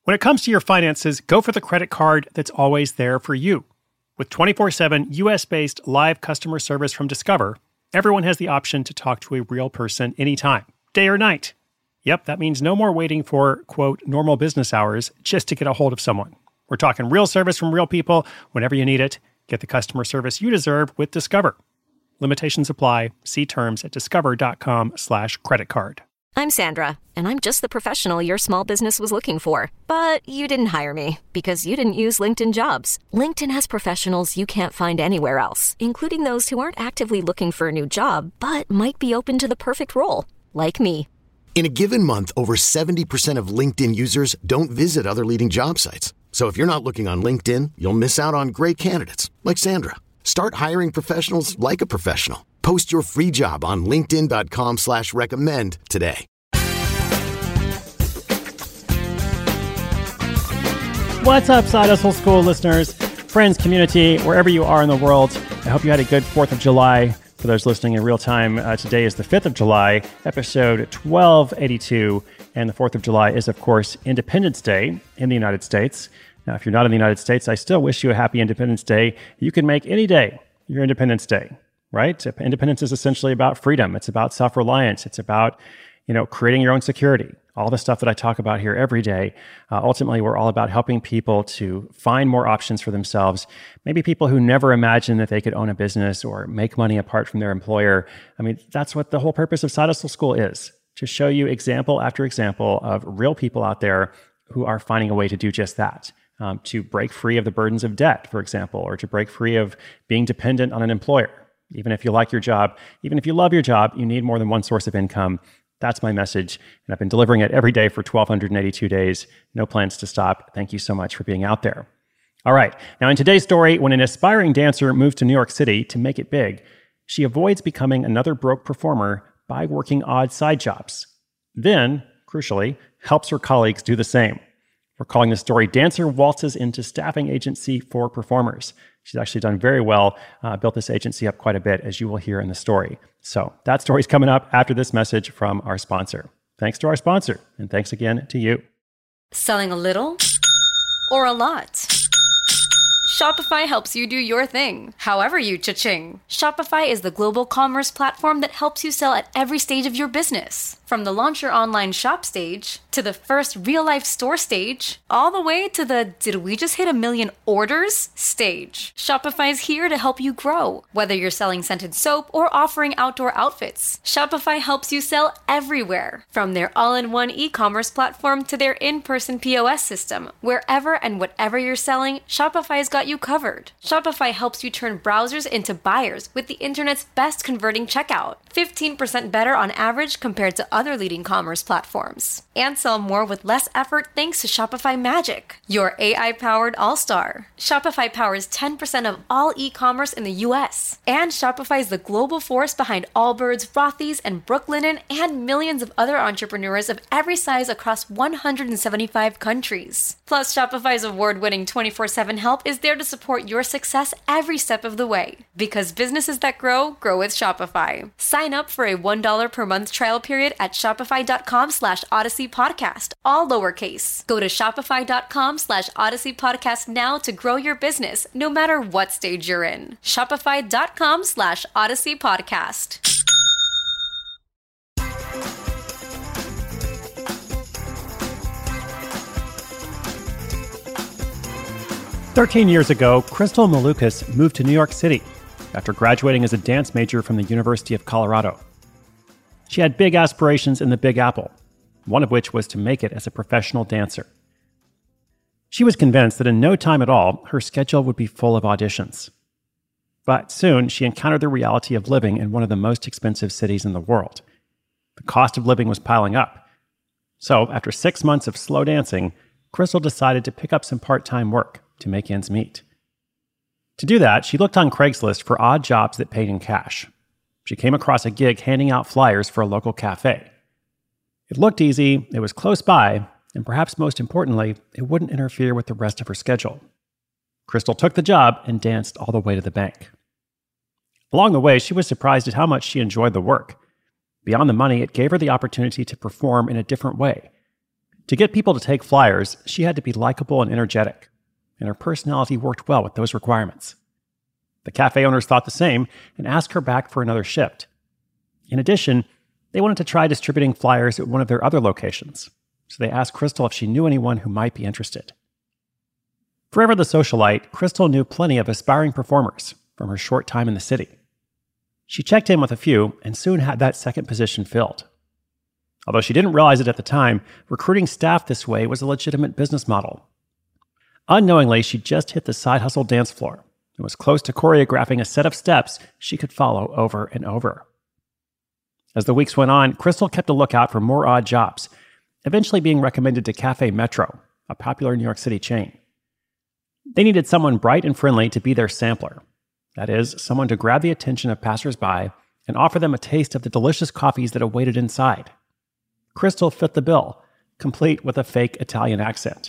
When it comes to your finances, go for the credit card that's always there for you. With 24/7 US-based live customer service from Discover, everyone has the option to talk to a real person anytime, day or night. Yep, that means no more waiting for, quote, normal business hours just to get a hold of someone. We're talking real service from real people whenever you need it. Get the customer service you deserve with Discover. Limitations apply. See terms at discover.com/creditcard. I'm Sandra, and I'm just the professional your small business was looking for. But you didn't hire me because you didn't use LinkedIn Jobs. LinkedIn has professionals you can't find anywhere else, including those who aren't actively looking for a new job, but might be open to the perfect role, like me. In a given month, over 70% of LinkedIn users don't visit other leading job sites. So if you're not looking on LinkedIn, you'll miss out on great candidates like Sandra. Start hiring professionals like a professional. Post your free job on linkedin.com/recommend today. What's up, Side Hustle School listeners, friends, community, wherever you are in the world? I hope you had a good 4th of July. For those listening in real time, today is the 5th of July, episode 1282. And the 4th of July is, of course, Independence Day in the United States. Now, if you're not in the United States, I still wish you a happy Independence Day. You can make any day your Independence Day, right? Independence is essentially about freedom. It's about self-reliance. It's about, creating your own security. All the stuff that I talk about here every day. Ultimately, we're all about helping people to find more options for themselves. Maybe people who never imagined that they could own a business or make money apart from their employer. I mean, that's what the whole purpose of Side Hustle School is, to show you example after example of real people out there who are finding a way to do just that. To break free of the burdens of debt, for example, or to break free of being dependent on an employer. Even if you like your job, even if you love your job, you need more than one source of income. That's my message, and I've been delivering it every day for 1,282 days. No plans to stop. Thank you so much for being out there. All right, now in today's story, when an aspiring dancer moves to New York City to make it big, she avoids becoming another broke performer by working odd side jobs. Then, crucially, helps her colleagues do the same. We're calling this story Dancer Waltzes into Staffing Agency for Performers. She's actually done very well, built this agency up quite a bit, as you will hear in the story. So that story's coming up after this message from our sponsor. Thanks to our sponsor, and thanks again to you. Selling a little or a lot? Shopify helps you do your thing, however you cha-ching. Shopify is the global commerce platform that helps you sell at every stage of your business. From the launch your online shop stage, to the first real-life store stage, all the way to the did we just hit 1 million orders stage. Shopify's here to help you grow. Whether you're selling scented soap or offering outdoor outfits, Shopify helps you sell everywhere. From their all-in-one e-commerce platform to their in-person POS system, wherever and whatever you're selling, Shopify's got you covered. Shopify helps you turn browsers into buyers with the internet's best converting checkout. 15% better on average compared to other leading commerce platforms. And sell more with less effort thanks to Shopify Magic, your AI-powered all-star. Shopify powers 10% of all e-commerce in the US. And Shopify is the global force behind Allbirds, Rothy's, and Brooklinen, and millions of other entrepreneurs of every size across 175 countries. Plus, Shopify's award-winning 24/7 help is there to support your success every step of the way. Because businesses that grow, grow with Shopify. Sign up for a $1 per month trial period at shopify.com/Odyssey Podcast, all lowercase. Go to shopify.com/Odyssey Podcast now to grow your business, no matter what stage you're in. Shopify.com/Odyssey Podcast. "13 years ago, Crystal Malukas moved to New York City after graduating as a dance major from the University of Colorado. She had big aspirations in the Big Apple, one of which was to make it as a professional dancer. She was convinced that in no time at all, her schedule would be full of auditions. But soon, she encountered the reality of living in one of the most expensive cities in the world. The cost of living was piling up. So, after 6 months of slow dancing, Crystal decided to pick up some part-time work to make ends meet. To do that, she looked on Craigslist for odd jobs that paid in cash. She came across a gig handing out flyers for a local cafe. It looked easy, it was close by, and perhaps most importantly, it wouldn't interfere with the rest of her schedule. Crystal took the job and danced all the way to the bank. Along the way, she was surprised at how much she enjoyed the work. Beyond the money, it gave her the opportunity to perform in a different way. To get people to take flyers, she had to be likable and energetic, and her personality worked well with those requirements. The cafe owners thought the same and asked her back for another shift. In addition, they wanted to try distributing flyers at one of their other locations, so they asked Crystal if she knew anyone who might be interested. Forever the socialite, Crystal knew plenty of aspiring performers from her short time in the city. She checked in with a few and soon had that second position filled. Although she didn't realize it at the time, recruiting staff this way was a legitimate business model. Unknowingly, she just hit the side hustle dance floor and was close to choreographing a set of steps she could follow over and over. As the weeks went on, Crystal kept a lookout for more odd jobs, eventually being recommended to Cafe Metro, a popular New York City chain. They needed someone bright and friendly to be their sampler. That is, someone to grab the attention of passersby and offer them a taste of the delicious coffees that awaited inside. Crystal fit the bill, complete with a fake Italian accent.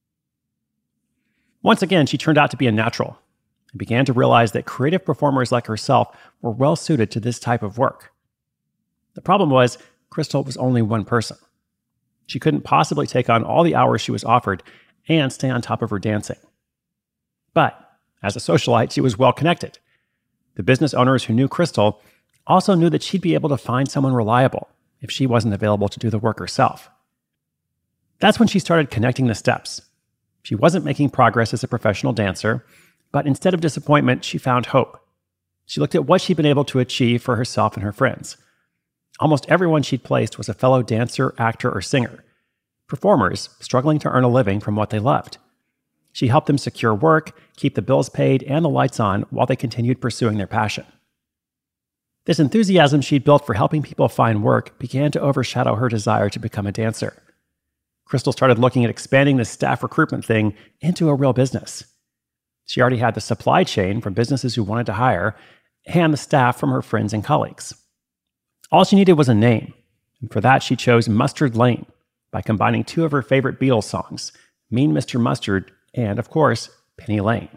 Once again, she turned out to be a natural and began to realize that creative performers like herself were well suited to this type of work. The problem was, Crystal was only one person. She couldn't possibly take on all the hours she was offered and stay on top of her dancing. But as a socialite, she was well connected. The business owners who knew Crystal also knew that she'd be able to find someone reliable if she wasn't available to do the work herself. That's when she started connecting the steps. She wasn't making progress as a professional dancer, but instead of disappointment, she found hope. She looked at what she'd been able to achieve for herself and her friends. Almost everyone she'd placed was a fellow dancer, actor, or singer, performers struggling to earn a living from what they loved. She helped them secure work, keep the bills paid, and the lights on while they continued pursuing their passion. This enthusiasm she'd built for helping people find work began to overshadow her desire to become a dancer. Crystal started looking at expanding this staff recruitment thing into a real business. She already had the supply chain from businesses who wanted to hire, and the staff from her friends and colleagues. All she needed was a name, and for that she chose Mustard Lane by combining two of her favorite Beatles songs, Mean Mr. Mustard and, of course, Penny Lane.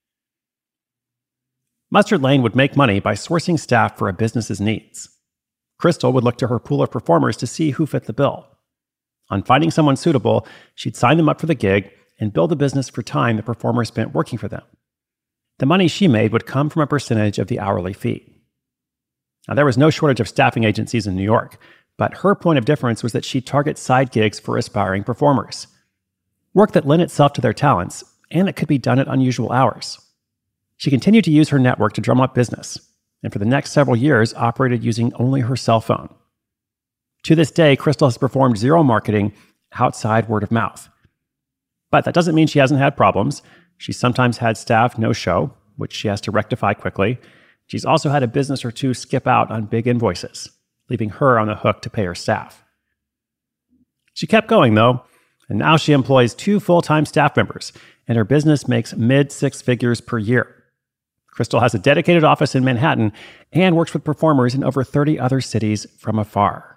Mustard Lane would make money by sourcing staff for a business's needs. Crystal would look to her pool of performers to see who fit the bill. On finding someone suitable, she'd sign them up for the gig and build a business for time the performer spent working for them. The money she made would come from a percentage of the hourly fee. Now, there was no shortage of staffing agencies in New York, but her point of difference was that she'd target side gigs for aspiring performers. Work that lent itself to their talents, and that could be done at unusual hours. She continued to use her network to drum up business, and for the next several years operated using only her cell phone. To this day, Crystal has performed zero marketing outside word of mouth. But that doesn't mean she hasn't had problems. She's sometimes had staff no-show, which she has to rectify quickly. She's also had a business or two skip out on big invoices, leaving her on the hook to pay her staff. She kept going, though, and now she employs 2 full-time staff members, and her business makes mid-6 figures per year. Crystal has a dedicated office in Manhattan and works with performers in over 30 other cities from afar.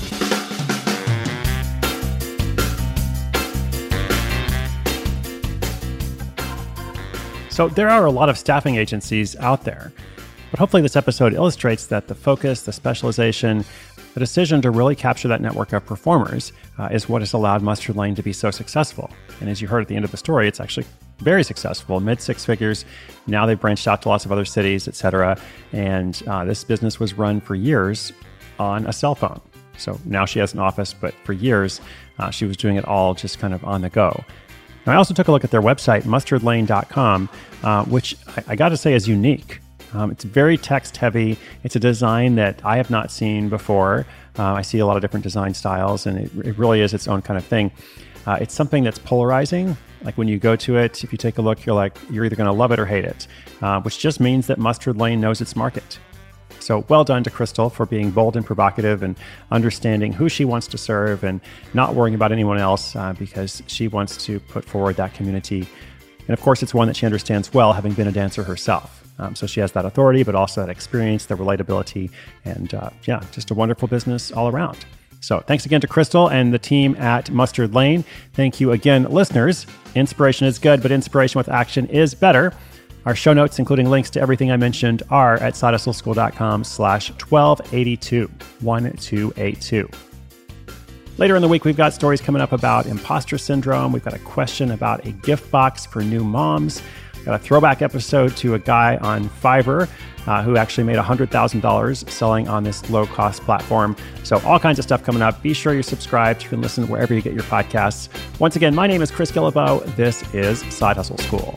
So there are a lot of staffing agencies out there, but hopefully this episode illustrates that the focus, the specialization, the decision to really capture that network of performers is what has allowed Mustard Lane to be so successful. And as you heard at the end of the story, it's actually very successful, mid-6 figures. Now they've branched out to lots of other cities, etc. And this business was run for years on a cell phone. So now she has an office, but for years she was doing it all just kind of on the go. Now, I also took a look at their website, mustardlane.com, which I got to say is unique. It's very text heavy. It's a design that I have not seen before. I see a lot of different design styles, and it really is its own kind of thing. It's something that's polarizing. Like when you go to it, if you take a look, you're either going to love it or hate it, which just means that Mustard Lane knows its market. So well done to Crystal for being bold and provocative and understanding who she wants to serve and not worrying about anyone else because she wants to put forward that community. And of course, it's one that she understands well, having been a dancer herself. So she has that authority, but also that experience, the relatability, and just a wonderful business all around. So thanks again to Crystal and the team at Mustard Lane. Thank you again, listeners. Inspiration is good, but inspiration with action is better. Our show notes, including links to everything I mentioned, are at sidehustleschool.com/1282. Later in the week, we've got stories coming up about imposter syndrome. We've got a question about a gift box for new moms. We've got a throwback episode to a guy on Fiverr who actually made $100,000 selling on this low-cost platform. So all kinds of stuff coming up. Be sure you're subscribed. You can listen wherever you get your podcasts. Once again, my name is Chris Guillebeau. This is Side Hustle School.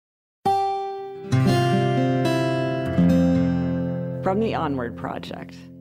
From the Onward Project.